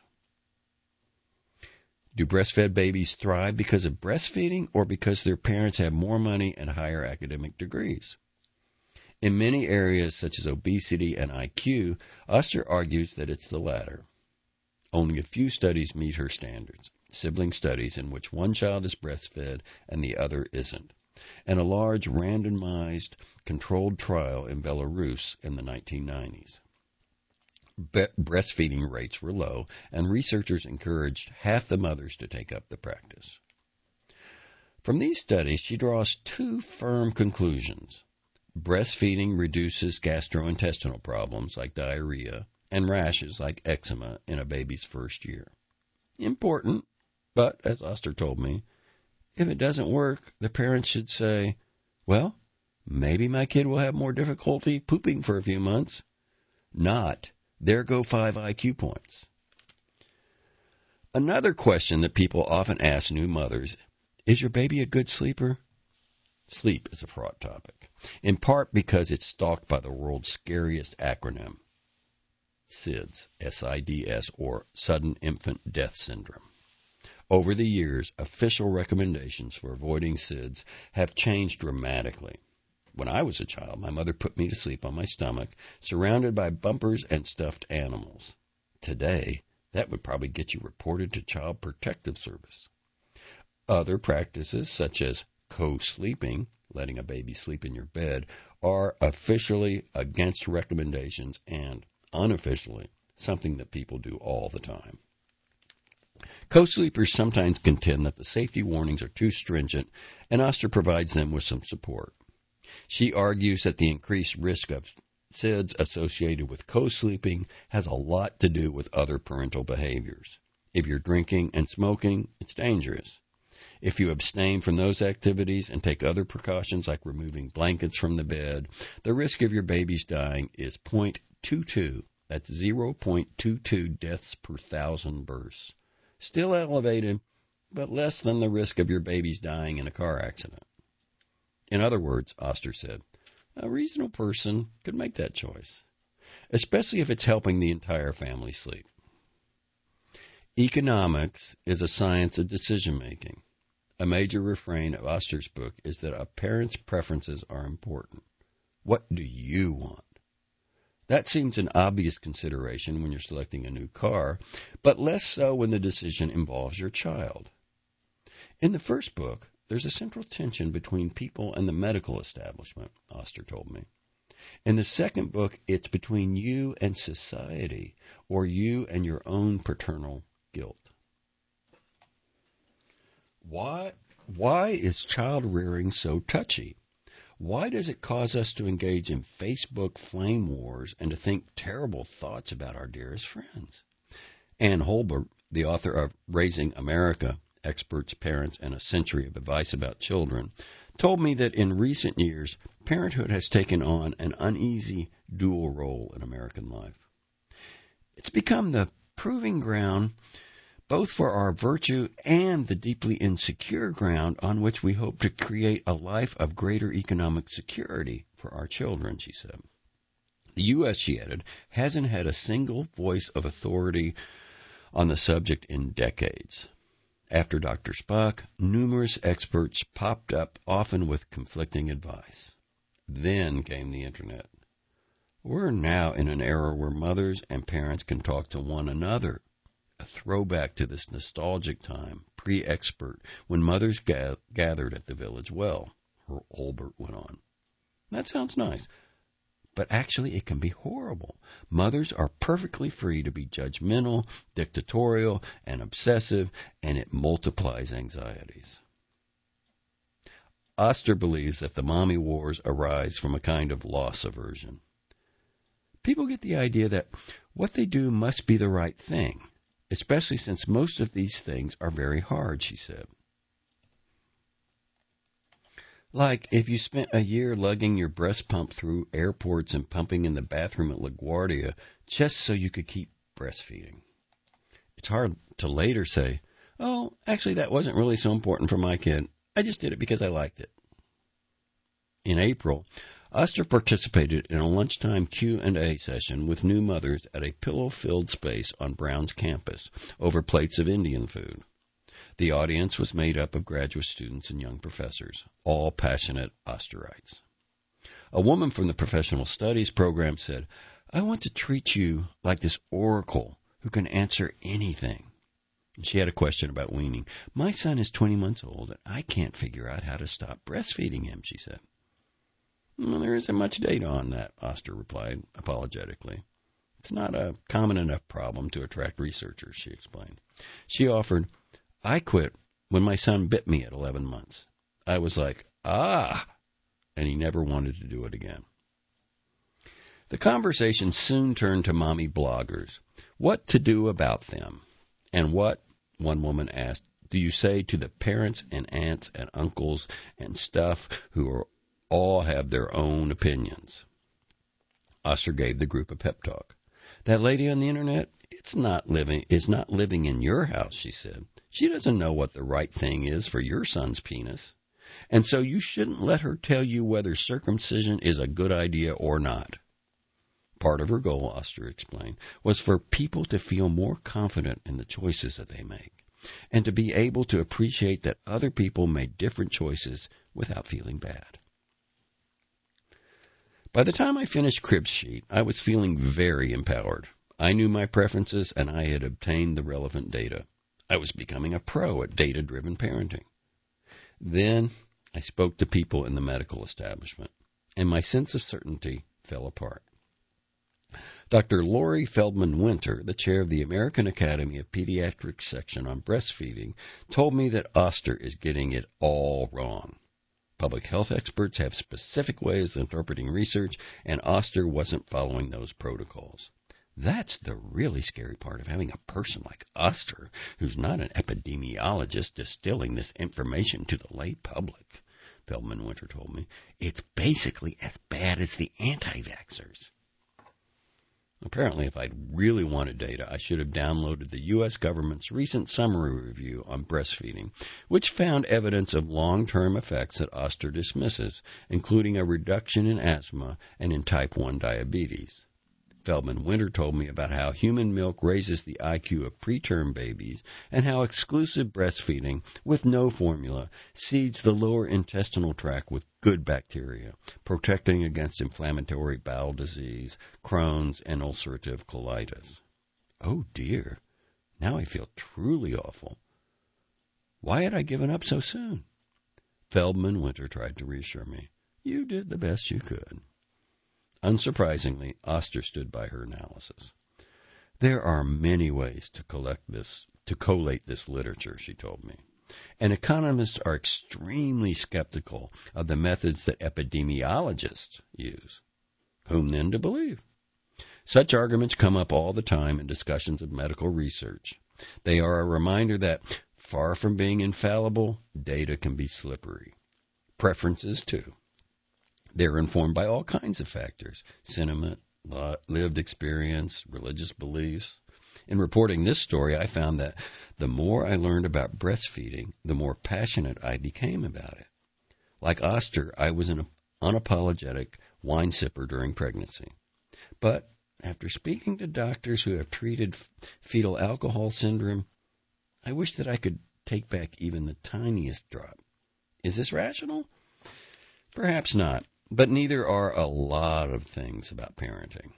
Speaker 1: Do breastfed babies thrive because of breastfeeding or because their parents have more money and higher academic degrees? In many areas, such as obesity and IQ, Oster argues that it's the latter. Only a few studies meet her standards, sibling studies in which one child is breastfed and the other isn't, and a large randomized controlled trial in Belarus in the 1990s. Breastfeeding rates were low, and researchers encouraged half the mothers to take up the practice. From these studies, she draws two firm conclusions. Breastfeeding reduces gastrointestinal problems like diarrhea and rashes like eczema in a baby's first year. Important, but as Oster told me, if it doesn't work, the parents should say, "Well, maybe my kid will have more difficulty pooping for a few months." Not, "There go 5 IQ points." Another question that people often ask new mothers, is your baby a good sleeper? Sleep is a fraught topic, in part because it's stalked by the world's scariest acronym, SIDS, S-I-D-S, or Sudden Infant Death Syndrome. Over the years, official recommendations for avoiding SIDS have changed dramatically. When I was a child, my mother put me to sleep on my stomach, surrounded by bumpers and stuffed animals. Today, that would probably get you reported to Child Protective Service. Other practices, such as co-sleeping, letting a baby sleep in your bed, are officially against recommendations and, unofficially, something that people do all the time. Co-sleepers sometimes contend that the safety warnings are too stringent, and Oster provides them with some support. She argues that the increased risk of SIDS associated with co-sleeping has a lot to do with other parental behaviors. If you're drinking and smoking, it's dangerous. If you abstain from those activities and take other precautions like removing blankets from the bed, the risk of your baby's dying is 0.22. That's 0.22 deaths per 1,000 births. Still elevated, but less than the risk of your baby's dying in a car accident. In other words, Oster said, a reasonable person could make that choice, especially if it's helping the entire family sleep. Economics is a science of decision-making. A major refrain of Oster's book is that a parent's preferences are important. What do you want? That seems an obvious consideration when you're selecting a new car, but less so when the decision involves your child. In the first book, there's a central tension between people and the medical establishment, Oster told me. In the second book, it's between you and society, or you and your own paternal guilt. Why is child rearing so touchy? Why does it cause us to engage in Facebook flame wars and to think terrible thoughts about our dearest friends? Ann Holbert, the author of Raising America, Experts, Parents, and a Century of Advice About Children, told me that in recent years, parenthood has taken on an uneasy dual role in American life. It's become the proving ground both for our virtue and the deeply insecure ground on which we hope to create a life of greater economic security for our children, she said. The U.S., she added, hasn't had a single voice of authority on the subject in decades. After Dr. Spock, numerous experts popped up, often with conflicting advice. Then came the Internet. We're now in an era where mothers and parents can talk to one another. A throwback to this nostalgic time, pre-expert, when mothers gathered at the village well, Holbert went on. That sounds nice, but actually it can be horrible. Mothers are perfectly free to be judgmental, dictatorial, and obsessive, and it multiplies anxieties. Oster believes that the mommy wars arise from a kind of loss aversion. People get the idea that what they do must be the right thing, especially since most of these things are very hard, she said. Like if you spent a year lugging your breast pump through airports and pumping in the bathroom at LaGuardia just so you could keep breastfeeding. It's hard to later say, oh, actually that wasn't really so important for my kid. I just did it because I liked it. In April, Oster participated in a lunchtime Q&A session with new mothers at a pillow-filled space on Brown's campus over plates of Indian food. The audience was made up of graduate students and young professors, all passionate Osterites. A woman from the professional studies program said, I want to treat you like this oracle who can answer anything. And she had a question about weaning. My son is 20 months old, and I can't figure out how to stop breastfeeding him, she said. Well, there isn't much data on that, Oster replied apologetically. It's not a common enough problem to attract researchers, she explained. She offered, I quit when my son bit me at 11 months. I was like, and he never wanted to do it again. The conversation soon turned to mommy bloggers. What to do about them? And what, one woman asked, do you say to the parents and aunts and uncles and stuff who are all have their own opinions? Oster gave the group a pep talk. That lady on the internet, is not living in your house, she said. She doesn't know what the right thing is for your son's penis. And so you shouldn't let her tell you whether circumcision is a good idea or not. Part of her goal, Oster explained, was for people to feel more confident in the choices that they make, and to be able to appreciate that other people made different choices without feeling bad. By the time I finished Crib's sheet, I was feeling very empowered. I knew my preferences, and I had obtained the relevant data. I was becoming a pro at data-driven parenting. Then I spoke to people in the medical establishment, and my sense of certainty fell apart. Dr. Lori Feldman Winter, the chair of the American Academy of Pediatrics section on breastfeeding, told me that Oster is getting it all wrong. Public health experts have specific ways of interpreting research, and Oster wasn't following those protocols. That's the really scary part of having a person like Oster, who's not an epidemiologist, distilling this information to the lay public, Feldman Winter told me. It's basically as bad as the anti-vaxxers. Apparently, if I'd really wanted data, I should have downloaded the U.S. government's recent summary review on breastfeeding, which found evidence of long-term effects that Oster dismisses, including a reduction in asthma and in type 1 diabetes. Feldman Winter told me about how human milk raises the IQ of preterm babies and how exclusive breastfeeding with no formula seeds the lower intestinal tract with good bacteria, protecting against inflammatory bowel disease, Crohn's, and ulcerative colitis. Oh dear, now I feel truly awful. Why had I given up so soon? Feldman Winter tried to reassure me. You did the best you could. Unsurprisingly, Oster stood by her analysis. There are many ways to collate this literature, she told me. And economists are extremely skeptical of the methods that epidemiologists use. Whom then to believe? Such arguments come up all the time in discussions of medical research. They are a reminder that, far from being infallible, data can be slippery. Preferences, too. They're informed by all kinds of factors: sentiment, lived experience, religious beliefs. In reporting this story, I found that the more I learned about breastfeeding, the more passionate I became about it. Like Oster, I was an unapologetic wine sipper during pregnancy. But after speaking to doctors who have treated fetal alcohol syndrome, I wish that I could take back even the tiniest drop. Is this rational? Perhaps not. But neither are a lot of things about parenting.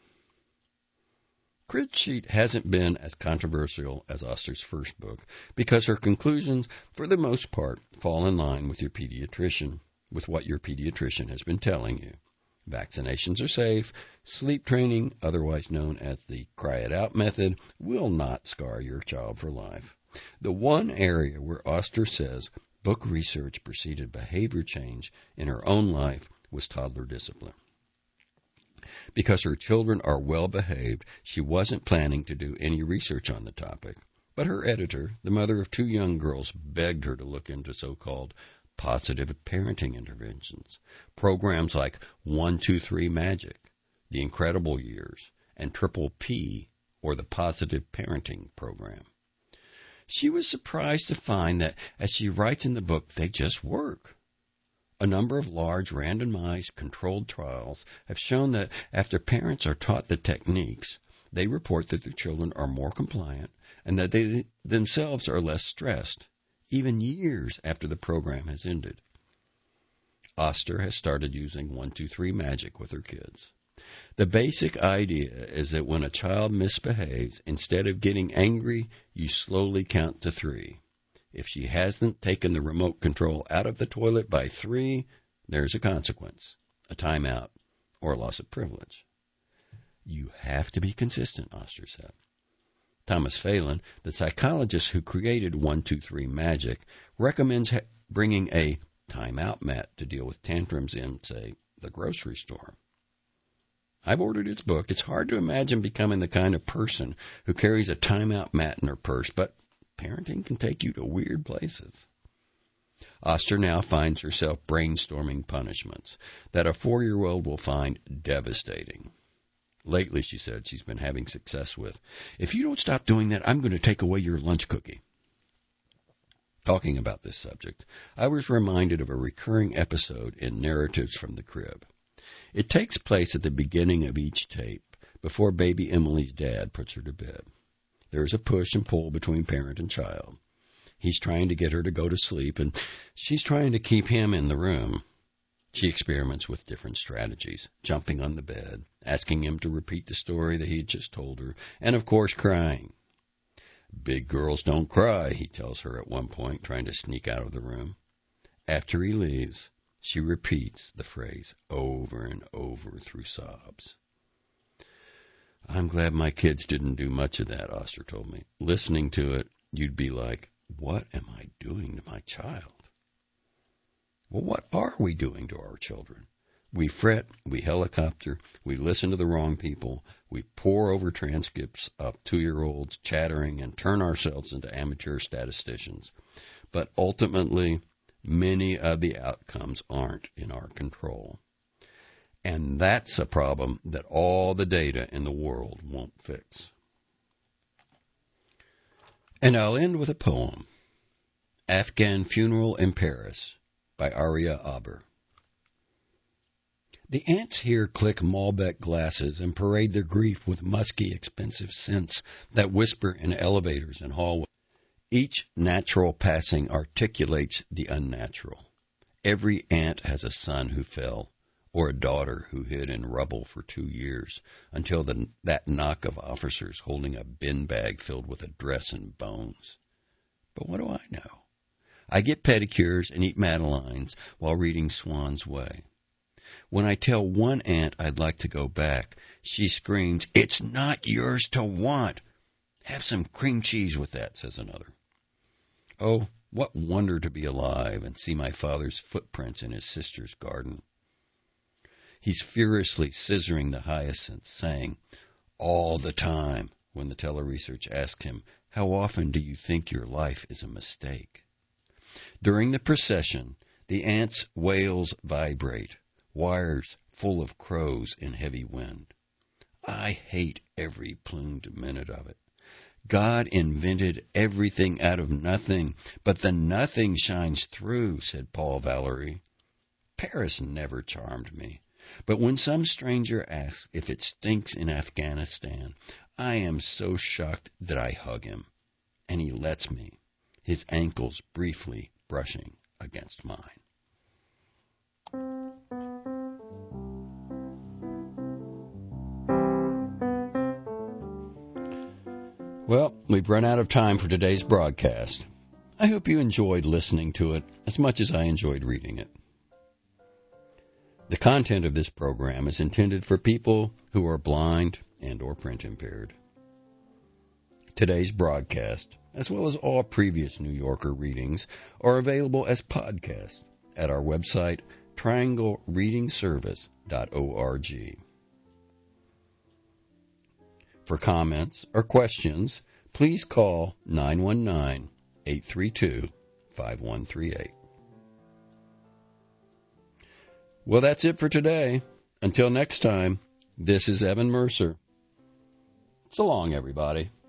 Speaker 1: Crib Sheet hasn't been as controversial as Oster's first book because her conclusions, for the most part, fall in line with what your pediatrician has been telling you. Vaccinations are safe. Sleep training, otherwise known as the cry it out method, will not scar your child for life. The one area where Oster says book research preceded behavior change in her own life was toddler discipline. Because her children are well behaved, she wasn't planning to do any research on the topic. But her editor, the mother of 2 young girls, begged her to look into so-called positive parenting interventions, programs like 1-2-3 Magic, The Incredible Years, and Triple P, or the Positive Parenting Program. She was surprised to find that, as she writes in the book, they just work. A number of large randomized controlled trials have shown that after parents are taught the techniques, they report that their children are more compliant and that they themselves are less stressed, even years after the program has ended. Oster has started using 1-2-3 Magic with her kids. The basic idea is that when a child misbehaves, instead of getting angry, you slowly count to 3. If she hasn't taken the remote control out of the toilet by 3, there's a consequence, a timeout, or a loss of privilege. You have to be consistent, Oster said. Thomas Phelan, the psychologist who created 1-2-3 Magic, recommends bringing a timeout mat to deal with tantrums in, say, the grocery store. I've ordered its book. It's hard to imagine becoming the kind of person who carries a timeout mat in her purse, but parenting can take you to weird places. Oster now finds herself brainstorming punishments that a 4-year-old will find devastating. Lately, she said, she's been having success with, if you don't stop doing that, I'm going to take away your lunch cookie. Talking about this subject, I was reminded of a recurring episode in Narratives from the Crib. It takes place at the beginning of each tape, before baby Emily's dad puts her to bed. There is a push and pull between parent and child. He's trying to get her to go to sleep, and she's trying to keep him in the room. She experiments with different strategies, jumping on the bed, asking him to repeat the story that he had just told her, and, of course, crying. Big girls don't cry, he tells her at one point, trying to sneak out of the room. After he leaves, she repeats the phrase over and over through sobs. I'm glad my kids didn't do much of that, Oster told me. Listening to it, you'd be like, what am I doing to my child? Well, what are we doing to our children? We fret, we helicopter, we listen to the wrong people, we pore over transcripts of 2-year-olds chattering and turn ourselves into amateur statisticians. But ultimately, many of the outcomes aren't in our control. And that's a problem that all the data in the world won't fix. And I'll end with a poem, Afghan Funeral in Paris by Aria Aber. The ants here click Malbec glasses and parade their grief with musky, expensive scents that whisper in elevators and hallways. Each natural passing articulates the unnatural. Every ant has a son who fell, or a daughter who hid in rubble for 2 years, until that knock of officers holding a bin bag filled with a dress and bones. But what do I know? I get pedicures and eat madeleines while reading Swan's Way. When I tell one ant I'd like to go back, she screams, "It's not yours to want." "Have some cream cheese with that," says another. Oh, what wonder to be alive and see my father's footprints in his sister's garden. He's furiously scissoring the hyacinths, saying, "All the time," when the teleresearch asks him, "How often do you think your life is a mistake?" During the procession, the ants' wails vibrate, wires full of crows in heavy wind. I hate every plumed minute of it. God invented everything out of nothing, but the nothing shines through, said Paul Valéry. Paris never charmed me, but when some stranger asks if it stinks in Afghanistan, I am so shocked that I hug him, and he lets me, his ankles briefly brushing against mine. Well, we've run out of time for today's broadcast. I hope you enjoyed listening to it as much as I enjoyed reading it. The content of this program is intended for people who are blind and or print impaired. Today's broadcast, as well as all previous New Yorker readings, are available as podcasts at our website, trianglereadingservice.org. For comments or questions, please call 919-832-5138. Well, that's it for today. Until next time, this is Evan Mercer. So long, everybody.